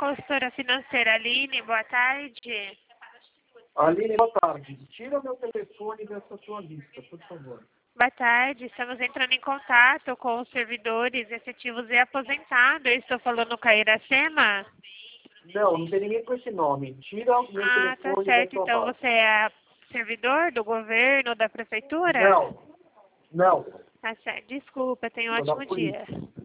consultora financeira. Aline, boa tarde. Aline, boa tarde. Tira meu telefone dessa sua lista, por favor. Boa tarde, estamos entrando em contato com os servidores efetivos e aposentados. Eu estou falando com a Iracema? Não tem ninguém com esse nome. Tira o meu Ah, tá telefone da certo. sua Então base. você é servidor do governo, da prefeitura? Não. Tá certo. Desculpa, tenha um Sou da ótimo dia. polícia.